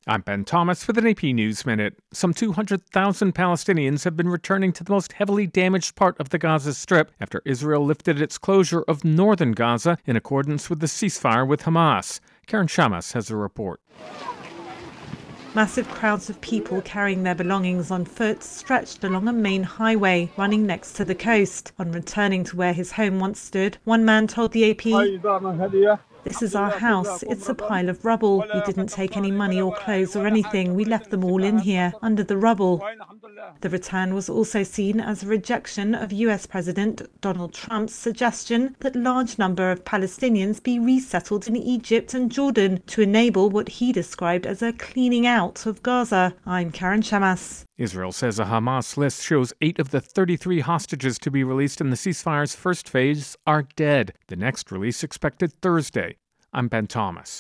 I'm Ben Thomas with an AP News Minute. Some 200,000 Palestinians have been returning to the most heavily damaged part of the Gaza Strip after Israel lifted its closure of northern Gaza in accordance with the ceasefire with Hamas. Karen Shamas has a report. Massive crowds of people carrying their belongings on foot stretched along a main highway running next to the coast. On returning to where his home once stood, one man told the AP, "This is our house. It's a pile of rubble. We didn't take any money or clothes or anything. We left them all in here, under the rubble." The return was also seen as a rejection of US President Donald Trump's suggestion that a large number of Palestinians be resettled in Egypt and Jordan to enable what he described as a cleaning out of Gaza. I'm Karen Shamas. Israel says a Hamas list shows 8 of the 33 hostages to be released in the ceasefire's first phase are dead. The next release expected Thursday. I'm Ben Thomas.